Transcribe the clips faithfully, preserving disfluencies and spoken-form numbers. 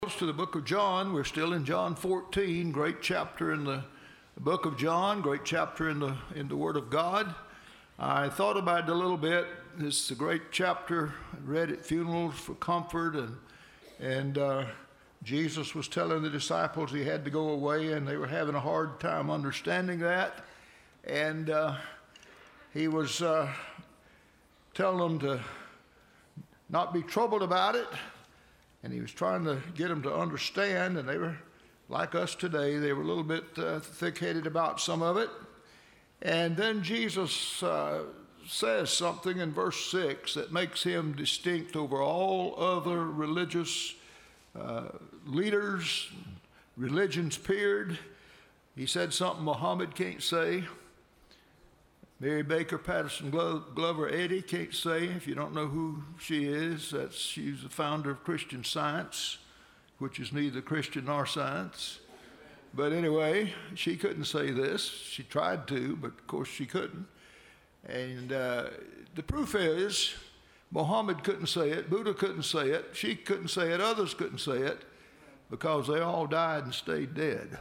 To the book of John. We're still in John fourteen, great chapter in the book of John, great chapter in the in the Word of God. I thought about it a little bit. It's a great chapter. I read at funerals for comfort, and and uh, Jesus was telling the disciples he had to go away, and they were having a hard time understanding that. And uh, he was uh, telling them to not be troubled about it. And he was trying to get them to understand, and they were like us today. They were a little bit uh, thick-headed about some of it. And then Jesus uh, says something in verse six that makes him distinct over all other religious uh, leaders, religions period. He said something Muhammad can't say. Mary Baker Patterson Glover Eddy can't say. If you don't know who she is, that's she's the founder of Christian Science, which is neither Christian nor science. But anyway, she couldn't say this. She tried to, but of course she couldn't. And uh, the proof is, Muhammad couldn't say it, Buddha couldn't say it, she couldn't say it, others couldn't say it, because they all died and stayed dead.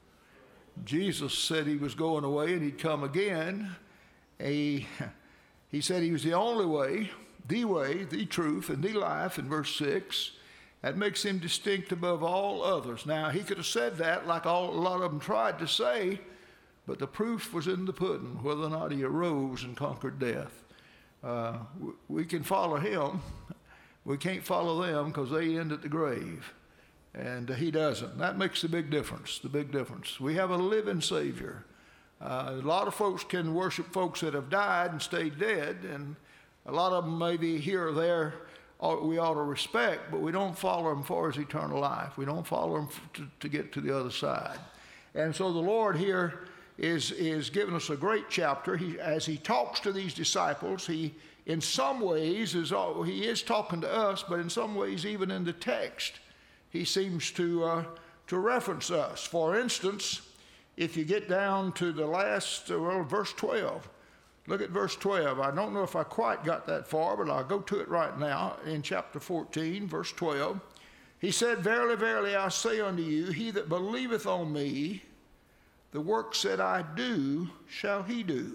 Jesus said he was going away and he'd come again. He, he said he was the only way, the way, the truth, and the life in verse six. That makes him distinct above all others. Now, he could have said that like all, a lot of them tried to say, but the proof was in the pudding, whether or not he arose and conquered death. Uh, we, we can follow him. We can't follow them because they end at the grave. And he doesn't. That makes the big difference, the big difference. We have a living Savior. Uh, a lot of folks can worship folks that have died and stayed dead, and a lot of them maybe here or there we ought to respect, but we don't follow them for his eternal life. We don't follow him to, to get to the other side. And so the Lord here is, is giving us a great chapter. He, as he talks to these disciples, he in some ways is he is talking to us, but in some ways even in the text, he seems to, uh, to reference us. For instance, if you get down to the last, well, verse twelve, look at verse twelve. I don't know if I quite got that far, but I'll go to it right now in chapter fourteen, verse twelve. He said, Verily, verily, I say unto you, he that believeth on me, the works that I do shall he do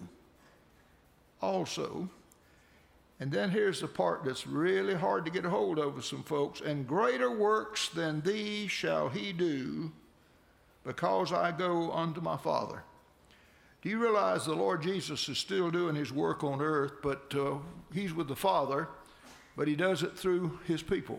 also. And then here's the part that's really hard to get a hold of with some folks. And greater works than these shall he do, because I go unto my Father. Do you realize the Lord Jesus is still doing his work on earth, but uh, he's with the Father, but he does it through his people.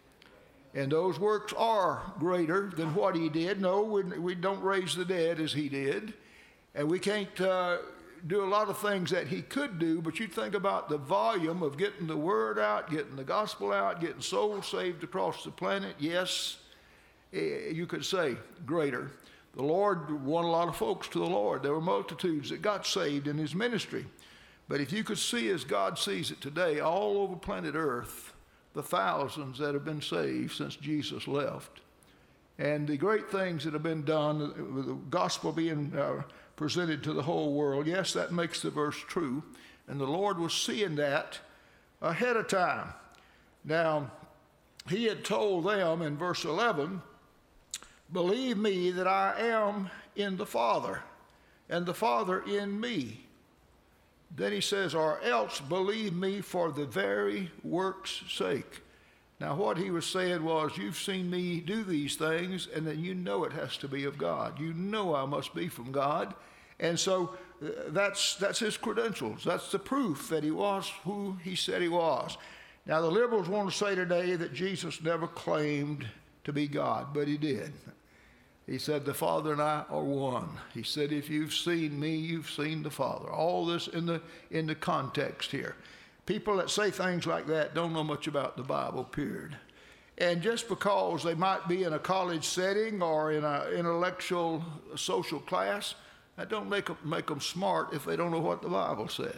And those works are greater than what he did. No, we, we don't raise the dead as he did, and we can't uh, do a lot of things that he could do, but you think about the volume of getting the word out, getting the gospel out, getting souls saved across the planet. Yes, you could say greater. The Lord won a lot of folks to the Lord. There were multitudes that got saved in his ministry. But if you could see as God sees it today, all over planet Earth, the thousands that have been saved since Jesus left, and the great things that have been done, with the gospel being uh, presented to the whole world, yes, that makes the verse true. And the Lord was seeing that ahead of time. Now, he had told them in verse eleven, Believe me that I am in the Father, and the Father in me. Then he says, or else believe me for the very work's sake. Now what he was saying was, you've seen me do these things, and then you know it has to be of God. You know I must be from God. And so uh, that's, that's his credentials. That's the proof that he was who he said he was. Now the liberals want to say today that Jesus never claimed to be God, but he did. He said, the Father and I are one. He said, if you've seen me, you've seen the Father. All this in the in the context here. People that say things like that don't know much about the Bible, period. And just because they might be in a college setting or in an intellectual social class, that don't make them, make them smart if they don't know what the Bible said.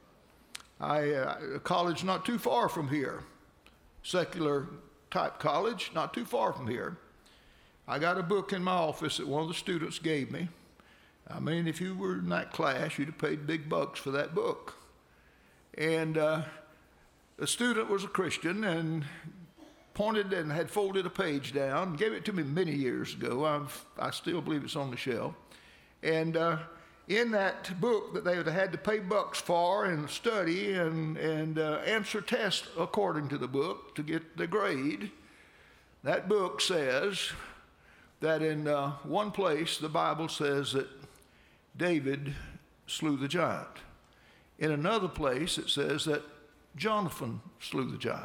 I uh, a college not too far from here, secular type college, not too far from here. I got a book in my office that one of the students gave me. I mean, if you were in that class, you'd have paid big bucks for that book. And uh, the student was a Christian and pointed and had folded a page down, gave it to me many years ago. I've, I still believe it's on the shelf. And uh, in that book that they had had to pay bucks for and study and, and uh, answer tests according to the book to get the grade, that book says that in uh, one place the Bible says that David slew the giant. In another place it says that Jonathan slew the giant.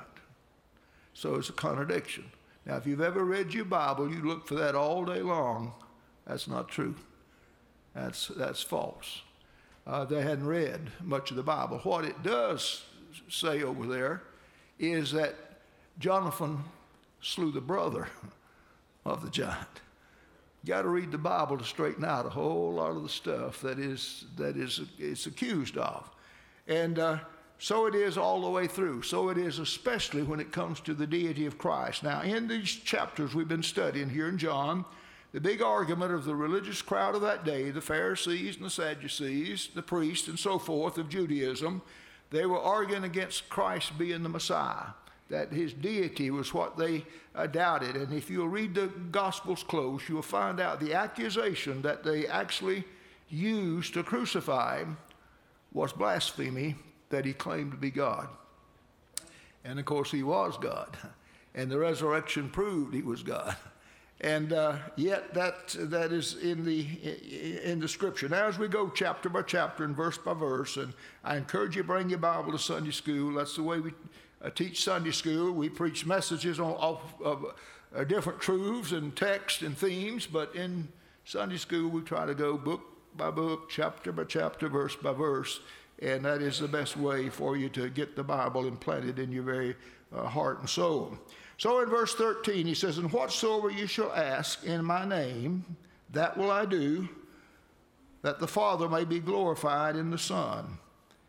So it's a contradiction. Now, if you've ever read your Bible, you look for that all day long. That's not true. That's, that's false. Uh, they hadn't read much of the Bible. What it does say over there is that Jonathan slew the brother of the giant. You got to read the Bible to straighten out a whole lot of the stuff that is that is it's accused of. And uh, so it is all the way through. So it is especially when it comes to the deity of Christ. Now, in these chapters we've been studying here in John, the big argument of the religious crowd of that day, the Pharisees and the Sadducees, the priests and so forth of Judaism, they were arguing against Christ being the Messiah, that his deity was what they uh, doubted. And if you'll read the Gospels close, you'll find out the accusation that they actually used to crucify him was blasphemy, that he claimed to be God. And of course he was God. And the resurrection proved he was God. And uh, yet that that is in the in the scripture. Now as we go chapter by chapter and verse by verse, and I encourage you to bring your Bible to Sunday school. That's the way we uh, teach Sunday school. We preach messages on of, of uh, different truths and texts and themes, but in Sunday school we try to go book by book, chapter by chapter, verse by verse. And that is the best way for you to get the Bible implanted in your very uh, heart and soul. So in verse thirteen, he says, "And whatsoever you shall ask in my name, that will I do, that the Father may be glorified in the Son."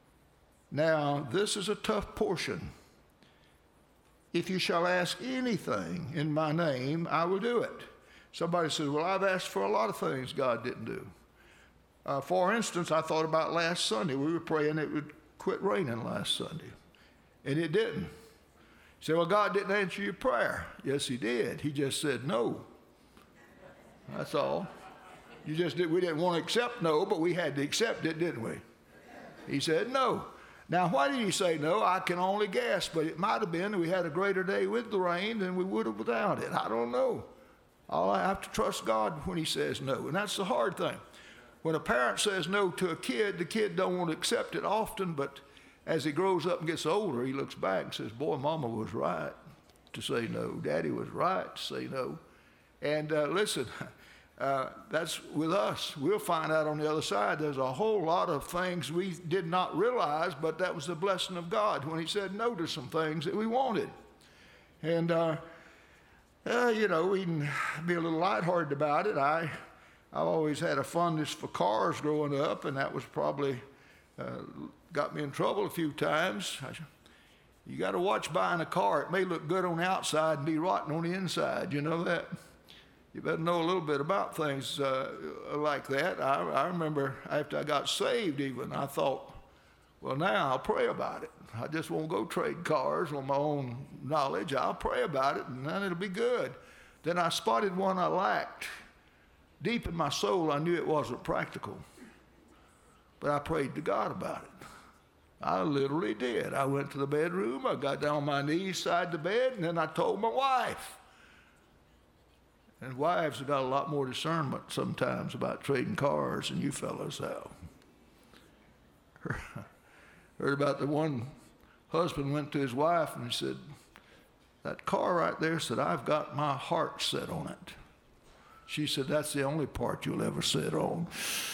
Now, this is a tough portion. If you shall ask anything in my name, I will do it. Somebody says, well, I've asked for a lot of things God didn't do. Uh, for instance, I thought about last Sunday. We were praying it would quit raining last Sunday, and it didn't. You say, well, God didn't answer your prayer. Yes, he did. He just said no. That's all. You just did, we didn't want to accept no, but we had to accept it, didn't we? He said no. Now, why did he say no? I can only guess, but it might have been that we had a greater day with the rain than we would have without it. I don't know. All I have to trust God when he says no, and that's the hard thing. When a parent says no to a kid, the kid don't want to accept it often, but as he grows up and gets older, he looks back and says, boy, Mama was right to say no. Daddy was right to say no. And uh, listen, uh, that's with us. We'll find out on the other side there's a whole lot of things we did not realize, but that was the blessing of God when he said no to some things that we wanted. And, uh, uh, you know, we can be a little lighthearted about it. I... I've always had a fondness for cars growing up, and that was probably uh, got me in trouble a few times. I, you got to watch buying a car. It may look good on the outside and be rotten on the inside. You know that? You better know a little bit about things uh, like that. I, I remember after I got saved even, I thought, well, now I'll pray about it. I just won't go trade cars on my own knowledge. I'll pray about it, and then it'll be good. Then I spotted one I lacked. Deep in my soul, I knew it wasn't practical, but I prayed to God about it. I literally did. I went to the bedroom, I got down on my knees beside the bed, and then I told my wife. And wives have got a lot more discernment sometimes about trading cars than you fellows have. Heard about the one husband went to his wife and he said, that car right there said, I've got my heart set on it. She said, that's the only part you'll ever sit on.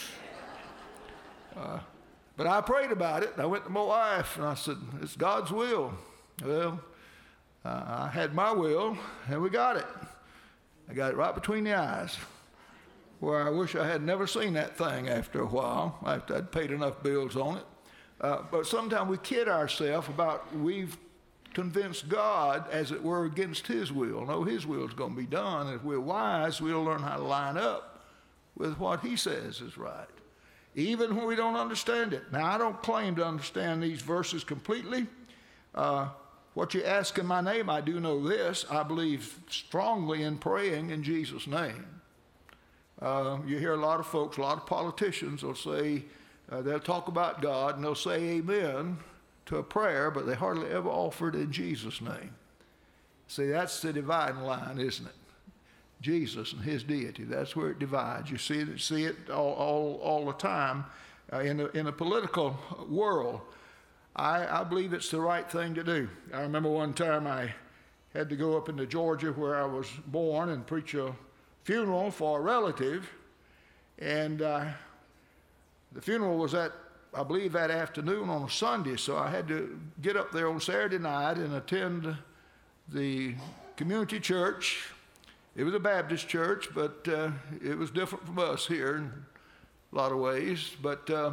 Uh, but I prayed about it. I went to my wife and I said, it's God's will. Well, uh, I had my will and we got it. I got it right between the eyes, where I wish I had never seen that thing after a while, after I'd paid enough bills on it. Uh, but sometimes we kid ourselves about we've convince God, as it were, against his will. No, his will is going to be done. If we're wise, we'll learn how to line up with what he says is right, even when we don't understand it. Now, I don't claim to understand these verses completely, uh, what you ask in my name, I do know this. I believe strongly in praying in Jesus' name. Uh, you hear a lot of folks, a lot of politicians will say, uh, they'll talk about God and they'll say amen to a prayer, but they hardly ever offer it in Jesus' name. See, that's the dividing line, isn't it? Jesus and his deity, that's where it divides. You see it, see it all, all, all the time uh, in, the, in the political world. I, I believe it's the right thing to do. I remember one time I had to go up into Georgia where I was born and preach a funeral for a relative, and uh, the funeral was at, I believe, that afternoon on a Sunday, so I had to get up there on Saturday night and attend the community church. It was a Baptist church, but uh, it was different from us here in a lot of ways. But uh,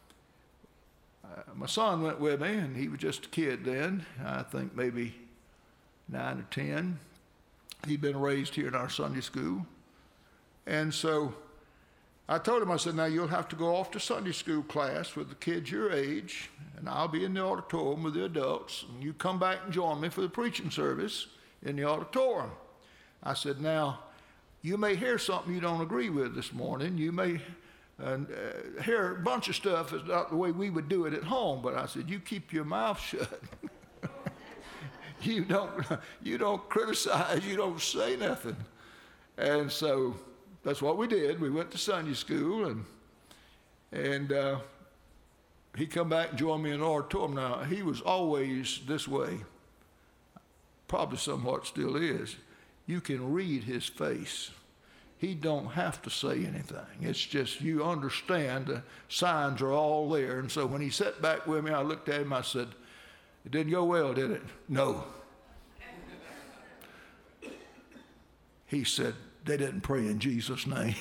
uh, my son went with me, and he was just a kid then, I think maybe nine or ten. He'd been raised here in our Sunday school. And so I told him, I said, now you'll have to go off to Sunday school class with the kids your age, and I'll be in the auditorium with the adults, and you come back and join me for the preaching service in the auditorium. I said, now, you may hear something you don't agree with this morning. You may uh, uh, hear a bunch of stuff that's not the way we would do it at home, but I said, you keep your mouth shut. you don't, you don't criticize, you don't say nothing. And so that's what we did. We went to Sunday school, and and uh, he come back and joined me in the auditorium. Now, he was always this way, probably somewhat still is. You can read his face. He don't have to say anything. It's just you understand the signs are all there. And so when he sat back with me, I looked at him, I said, it didn't go well, did it? No. He said, they didn't pray in Jesus' name.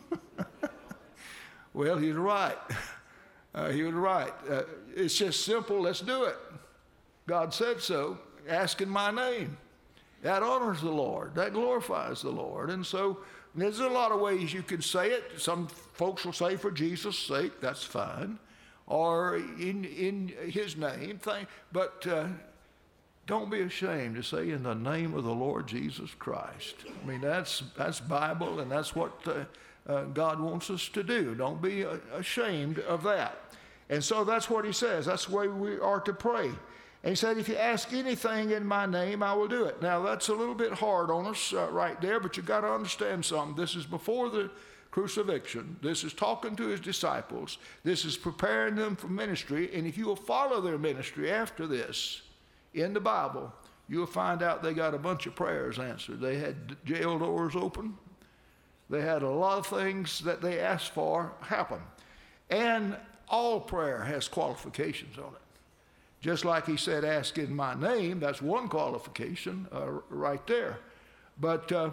Well, he was right. Uh, he was right. Uh, it's just simple. Let's do it. God said so. Ask in my name. That honors the Lord. That glorifies the Lord. And so there's a lot of ways you can say it. Some folks will say for Jesus' sake. That's fine. Or in in his name. But uh, don't be ashamed to say in the name of the Lord Jesus Christ. I mean, that's that's Bible, and that's what uh, uh, God wants us to do. Don't be uh, ashamed of that. And so that's what he says. That's the way we are to pray. And he said, if you ask anything in my name, I will do it. Now, that's a little bit hard on us uh, right there, but you've got to understand something. This is before the crucifixion. This is talking to his disciples. This is preparing them for ministry. And if you will follow their ministry after this, in the Bible, you'll find out they got a bunch of prayers answered. They had jail doors open. They had a lot of things that they asked for happen. And all prayer has qualifications on it. Just like he said, ask in my name, that's one qualification uh, right there. But uh,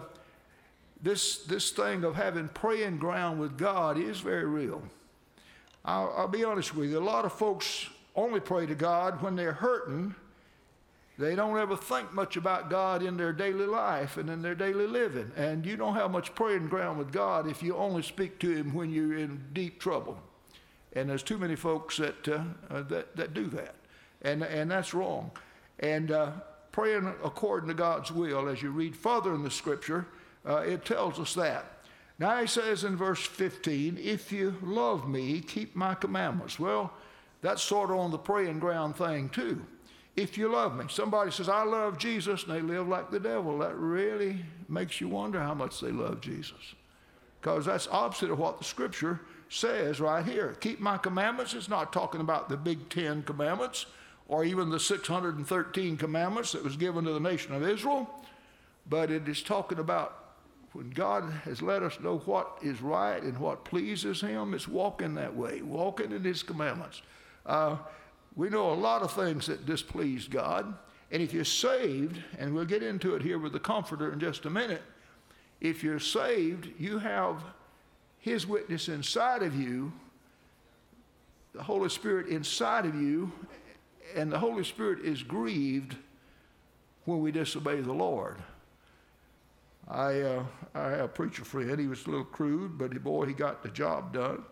this, this thing of having praying ground with God is very real. I'll, I'll be honest with you, a lot of folks only pray to God when they're hurting. They don't ever think much about God in their daily life and in their daily living. And you don't have much praying ground with God if you only speak to him when you're in deep trouble. And there's too many folks that, uh, uh, that, that do that. And, and that's wrong. And uh, praying according to God's will, as you read further in the scripture, uh, it tells us that. Now he says in verse fifteen, if you love me, keep my commandments. Well, that's sort of on the praying ground thing too. If you love me. Somebody says, I love Jesus, and they live like the devil. That really makes you wonder how much they love Jesus. Because that's opposite of what the scripture says right here. Keep my commandments. It's not talking about the big Ten Commandments or even the six hundred thirteen commandments that was given to the nation of Israel, but it is talking about when God has let us know what is right and what pleases him, it's walking that way, walking in his commandments. Uh, we know a lot of things that displease God, and if you're saved, and we'll get into it here with the Comforter in just a minute, if you're saved, you have his witness inside of you, the Holy Spirit inside of you, and the Holy Spirit is grieved when we disobey the Lord. I uh, I have a preacher friend. He was a little crude, but boy, he got the job done.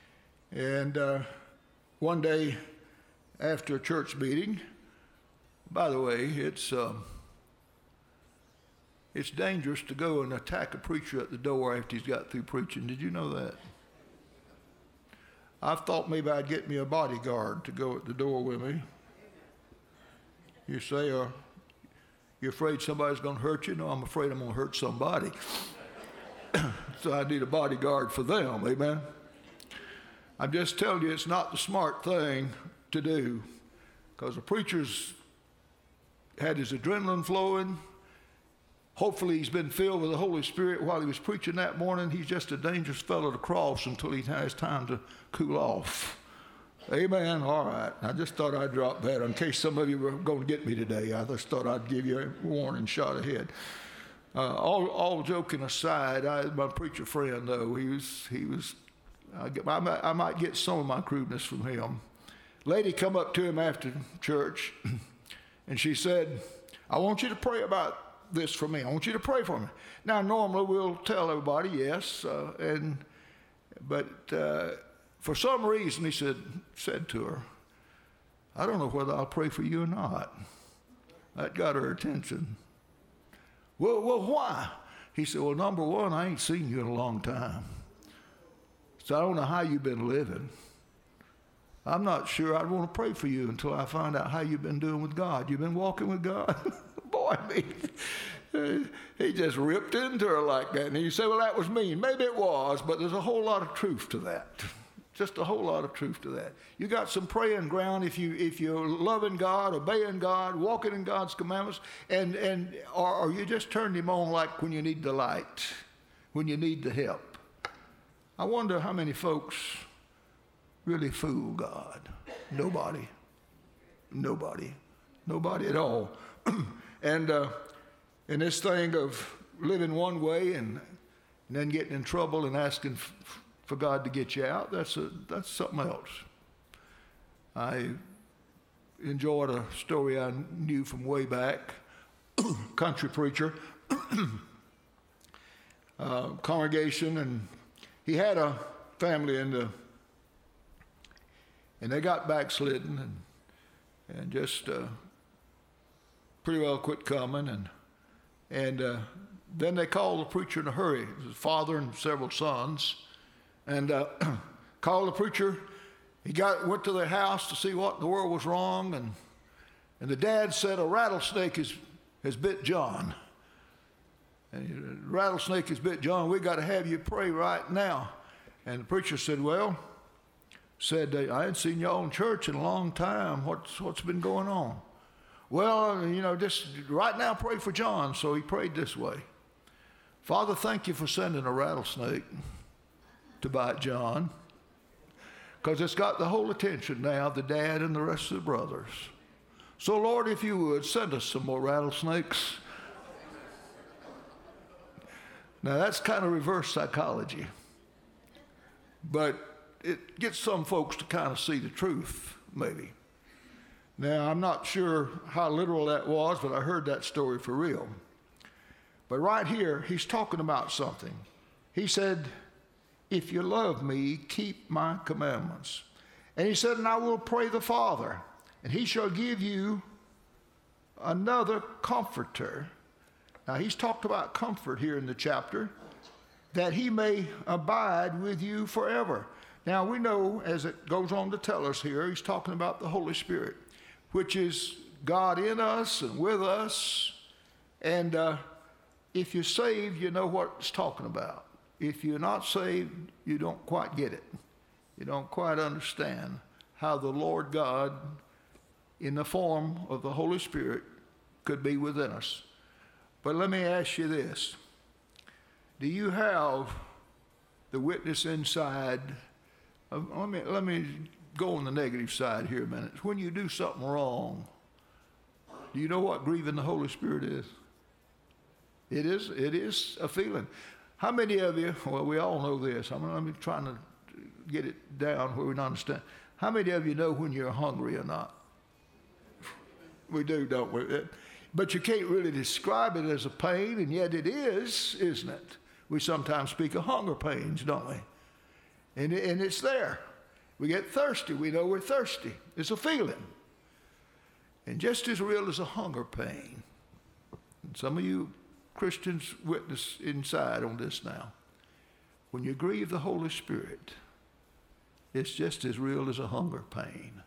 And uh, one day after a church meeting, By the way, it's um, it's dangerous to go and attack a preacher at the door after he's got through preaching. Did you know that? I've thought maybe I'd get me a bodyguard to go at the door with me. You say, uh, you're afraid somebody's going to hurt you? No, I'm afraid I'm going to hurt somebody. So I need a bodyguard for them, amen? I'm just telling you, it's not the smart thing to do, because the preacher's had his adrenaline flowing. Hopefully he's been filled with the Holy Spirit while he was preaching that morning. He's just a dangerous fellow to cross until he has time to cool off. Amen. All right. I just thought I'd drop that in case some of you were going to get me today. I just thought I'd give you a warning shot ahead. Uh, all, all joking aside, I, my preacher friend, though, he was, he was I, get, I, might, I might get some of my crudeness from him. Lady come up to him after church, and she said, I want you to pray about this for me. I want you to pray for me. Now, normally we'll tell everybody yes, uh, and but uh, for some reason he said said to her, I don't know whether I'll pray for you or not. That got her attention. Well, well, why? He said, well, number one, I ain't seen you in a long time. So I don't know how you've been living. I'm not sure I'd want to pray for you until I find out how you've been doing with God. You've been walking with God? Boy, me, he just ripped into her like that. And you say, well, that was mean. Maybe it was, but there's a whole lot of truth to that. Just a whole lot of truth to that. You got some praying ground if you if you're loving God, obeying God, walking in God's commandments, and and or, or you just turned him on like when you need the light, when you need the help. I wonder how many folks really fool God. Nobody. Nobody. Nobody at all. and uh, and this thing of living one way and, and then getting in trouble and asking f- for God to get you out, that's a, that's something else. I enjoyed a story I knew from way back. Country preacher, uh, congregation, and he had a family in the, and they got backslidden and and just uh, pretty well quit coming, and and uh, then they called the preacher in a hurry. It was his father and several sons. And uh, called the preacher. He got went to their house to see what in the world was wrong, and and the dad said a rattlesnake has has bit John. And he said, rattlesnake has bit John. We got to have you pray right now. And the preacher said, well, said I hadn't seen y'all in church in a long time. What's what's been going on? Well, you know, just right now pray for John. So he prayed this way: Father, thank you for sending a rattlesnake to bite John, because it's got the whole attention now of the dad and the rest of the brothers. So, Lord, if you would, send us some more rattlesnakes. Now, that's kind of reverse psychology, but it gets some folks to kind of see the truth, maybe. Now, I'm not sure how literal that was, but I heard that story for real. But right here, he's talking about something. He said, if you love me, keep my commandments. And he said, and I will pray the Father, and he shall give you another comforter. Now, he's talked about comfort here in the chapter, that he may abide with you forever. Now, we know, as it goes on to tell us here, he's talking about the Holy Spirit, which is God in us and with us. And uh, if you're saved, you know what it's talking about. If you're not saved, you don't quite get it. You don't quite understand how the Lord God, in the form of the Holy Spirit, could be within us. But let me ask you this. Do you have the witness inside? Of, let me, let me go on the negative side here a minute. When you do something wrong, do you know what grieving the Holy Spirit is? It is, it is a feeling. How many of you, well, we all know this. I'm, I'm trying to get it down where we don't understand. How many of you know when you're hungry or not? We do, don't we? But you can't really describe it as a pain, and yet it is, isn't it? We sometimes speak of hunger pains, don't we? And, and it's there. We get thirsty. We know we're thirsty. It's a feeling. And just as real as a hunger pain. And some of you Christians witness inside on this now. When you grieve the Holy Spirit, it's just as real as a hunger pain.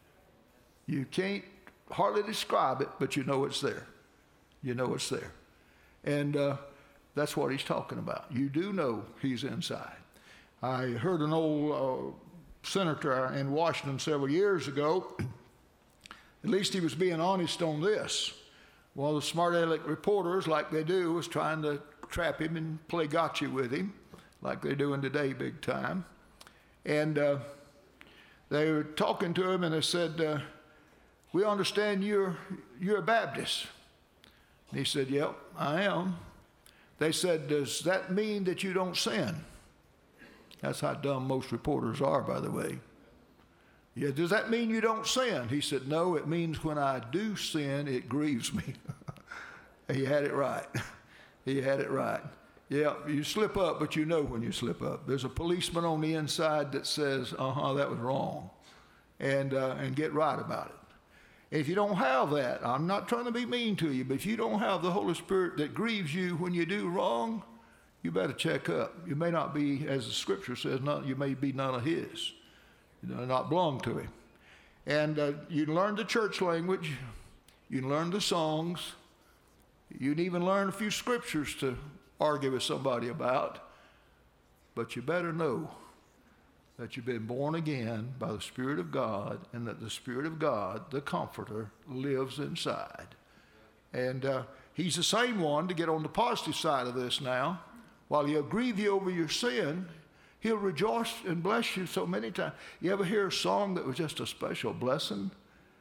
You can't hardly describe it, but you know it's there. You know it's there. And uh, that's what he's talking about. You do know he's inside. I heard an old uh, senator in Washington several years ago. At least he was being honest on this. One of the smart aleck reporters, like they do, was trying to trap him and play gotcha with him, like they're doing today big time. And uh, they were talking to him, and they said, uh, we understand you're, you're a Baptist. And he said, yep, I am. They said, does that mean that you don't sin? That's how dumb most reporters are, by the way. Yeah, does that mean you don't sin? He said, no, it means when I do sin, it grieves me. He had it right. He had it right. Yeah, you slip up, but you know when you slip up. There's a policeman on the inside that says, uh-huh, that was wrong, and, uh, and get right about it. If you don't have that, I'm not trying to be mean to you, but if you don't have the Holy Spirit that grieves you when you do wrong, you better check up. You may not be, as the scripture says, not, you may be none of his. You know, not belong to him. And uh, you can learn the church language. You can learn the songs. You can even learn a few scriptures to argue with somebody about. But you better know that you've been born again by the Spirit of God, and that the Spirit of God, the Comforter, lives inside. And uh, he's the same one, to get on the positive side of this now. While he'll grieve you over your sin, he'll rejoice and bless you so many times. You ever hear a song that was just a special blessing?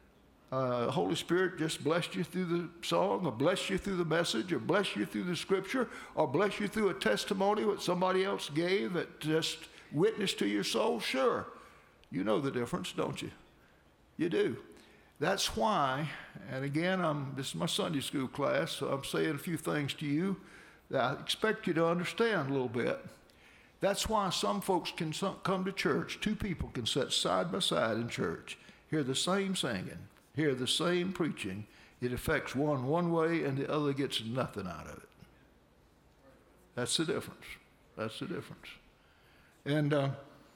Uh, the Holy Spirit just blessed you through the song, or blessed you through the message, or blessed you through the scripture, or blessed you through a testimony that somebody else gave that just witnessed to your soul? Sure. You know the difference, don't you? You do. That's why, and again, I'm, this is my Sunday school class, so I'm saying a few things to you that I expect you to understand a little bit. That's why some folks can come to church. Two people can sit side by side in church, hear the same singing, hear the same preaching. It affects one one way and the other gets nothing out of it. That's the difference. That's the difference. And uh,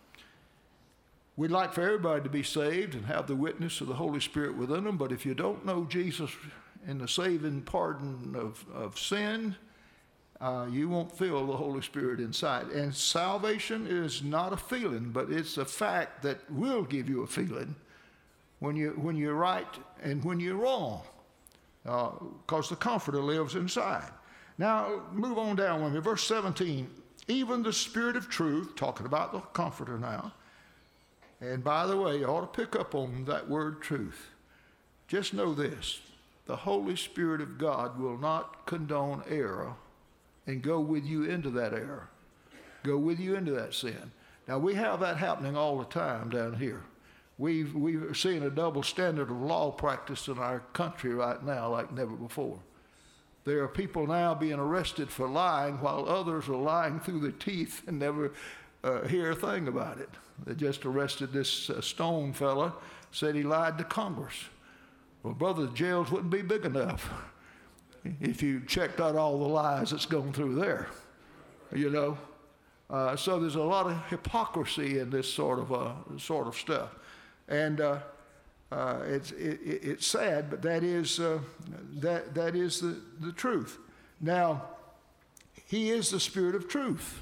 we'd like for everybody to be saved and have the witness of the Holy Spirit within them, but if you don't know Jesus and the saving pardon of, of sin, Uh, you won't feel the Holy Spirit inside. And salvation is not a feeling, but it's a fact that will give you a feeling when, you, when you're right and when you're wrong, because uh, the Comforter lives inside. Now, move on down with me. Verse seventeen, even the Spirit of truth, talking about the Comforter now. And by the way, you ought to pick up on that word truth. Just know this, the Holy Spirit of God will not condone error and go with you into that error, go with you into that sin. Now, we have that happening all the time down here. We've, we've seen a double standard of law practice in our country right now like never before. There are people now being arrested for lying while others are lying through their teeth and never uh, hear a thing about it. They just arrested this uh, Stone fella, said he lied to Congress. Well, brother, the jails wouldn't be big enough if you checked out all the lies that's going through there, you know. Uh, so there's a lot of hypocrisy in this sort of uh, sort of stuff, and uh, uh, it's it, it's sad, but that is uh, that that is the, the truth. Now, he is the Spirit of truth.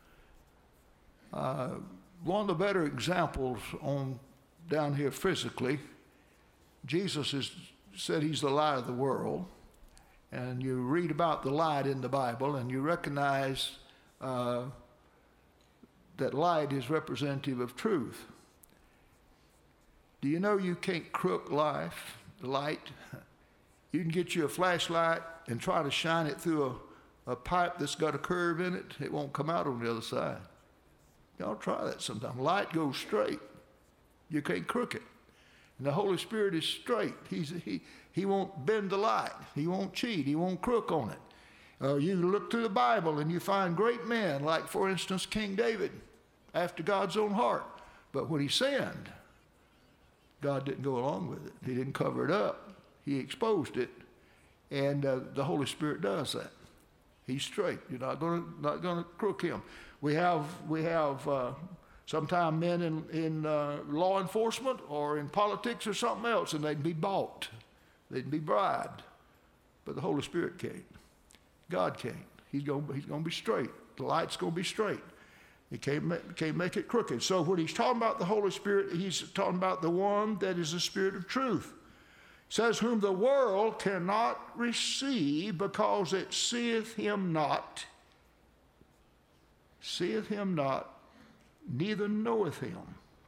Uh, one of the better examples on down here physically, Jesus is said he's the light of the world. And you read about the light in the Bible, and you recognize uh, that light is representative of truth. Do you know you can't crook life, light? You can get you a flashlight and try to shine it through a, a pipe that's got a curve in it. It won't come out on the other side. Y'all try that sometime. Light goes straight. You can't crook it. And the Holy Spirit is straight. He's, he, he won't bend the light. He won't cheat. He won't crook on it. Uh, you look through the Bible and you find great men, like, for instance, King David, after God's own heart. But when he sinned, God didn't go along with it. He didn't cover it up. he exposed it, and uh, the Holy Spirit does that. He's straight. You're not going to not going to crook him. We have we have uh, sometimes men in in uh, law enforcement or in politics or something else, and they'd be bought, they'd be bribed, but the Holy Spirit can't. God can't. He's going he's going to be straight. The light's going to be straight. He can't make, can't make it crooked. So when he's talking about the Holy Spirit, he's talking about the one that is the Spirit of truth. It says, whom the world cannot receive because it seeth him not, seeth him not, neither knoweth him.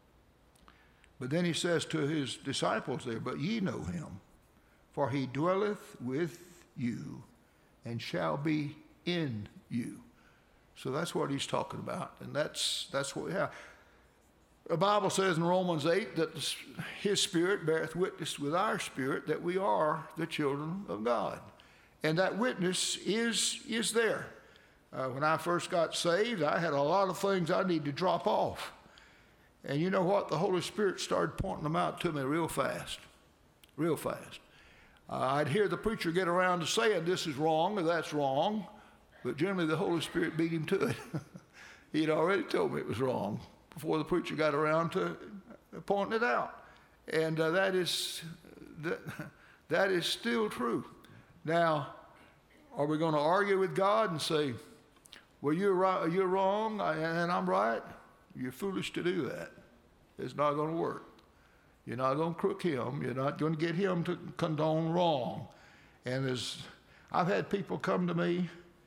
But then he says to his disciples there, but ye know him, for he dwelleth with you and shall be in you. So that's what he's talking about, and that's that's what we have. The Bible says in Romans eight that his Spirit beareth witness with our spirit that we are the children of God. And that witness is, is there. Uh, when I first got saved, I had a lot of things I need to drop off. And you know what? The Holy Spirit started pointing them out to me real fast, real fast. Uh, I'd hear the preacher get around to saying this is wrong or that's wrong, but generally the Holy Spirit beat him to it. He'd already told me it was wrong before the preacher got around to pointing it out. And uh, that is that, that is still true. Now, are we going to argue with God and say, well, you're right, you're wrong and I'm right? You're foolish to do that. It's not going to work. You're not going to crook him. You're not going to get him to condone wrong. And as I've had people come to me,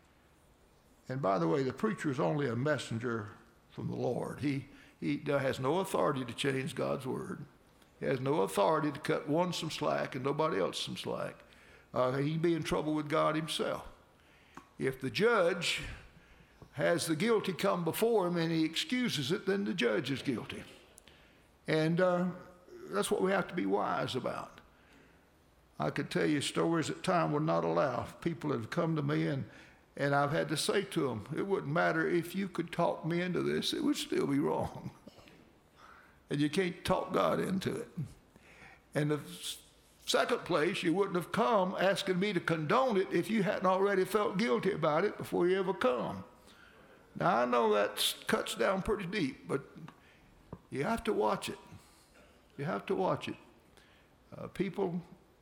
and by the way, the preacher is only a messenger from the Lord. He, he has no authority to change God's word. He has no authority to cut one some slack and nobody else some slack. Uh, he'd be in trouble with God himself. If the judge has the guilty come before him and he excuses it, then the judge is guilty. And uh, that's what we have to be wise about. I could tell you stories that time would not allow. People have come to me and And I've had to say to them, it wouldn't matter if you could talk me into this, it would still be wrong. And you can't talk God into it. And the second place, you wouldn't have come asking me to condone it if you hadn't already felt guilty about it before you ever come. Now, I know that cuts down pretty deep, but you have to watch it. You have to watch it. Uh, people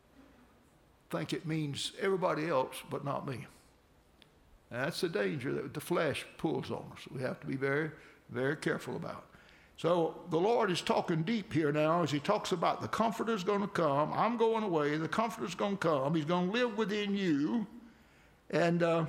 think it means everybody else, but not me. And that's the danger that the flesh pulls on us. We have to be very, very careful about. So the Lord is talking deep here now as he talks about the Comforter's going to come. I'm going away. The Comforter's going to come. He's going to live within you. And uh,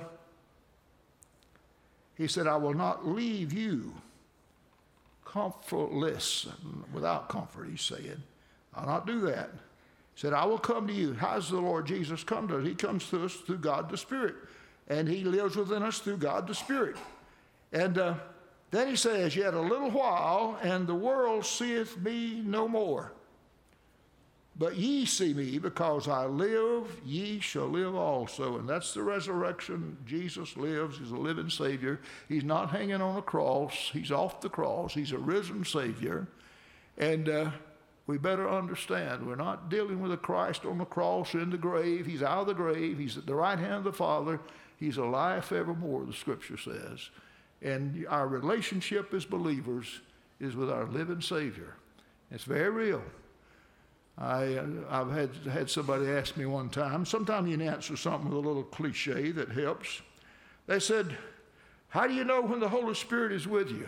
he said, I will not leave you comfortless, without comfort, he said. I'll not do that. He said, I will come to you. How does the Lord Jesus come to us? He comes to us through God the Spirit. And he lives within us through God the Spirit. And uh, then he says, yet a little while, and the world seeth me no more. But ye see me, because I live, ye shall live also. And that's the resurrection. Jesus lives. He's a living Savior. He's not hanging on a cross. He's off the cross. He's a risen Savior. And uh, we better understand, we're not dealing with a Christ on the cross or in the grave. He's out of the grave. He's at the right hand of the Father. He's alive forevermore, the Scripture says. And our relationship as believers is with our living Savior. It's very real. I, uh, I've had, had somebody ask me one time, sometimes you can answer something with a little cliche that helps. They said, how do you know when the Holy Spirit is with you?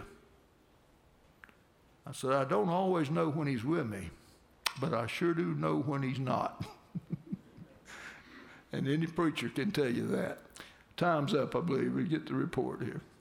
I said, I don't always know when he's with me, but I sure do know when he's not. And any preacher can tell you that. Time's up, I believe. We get the report here.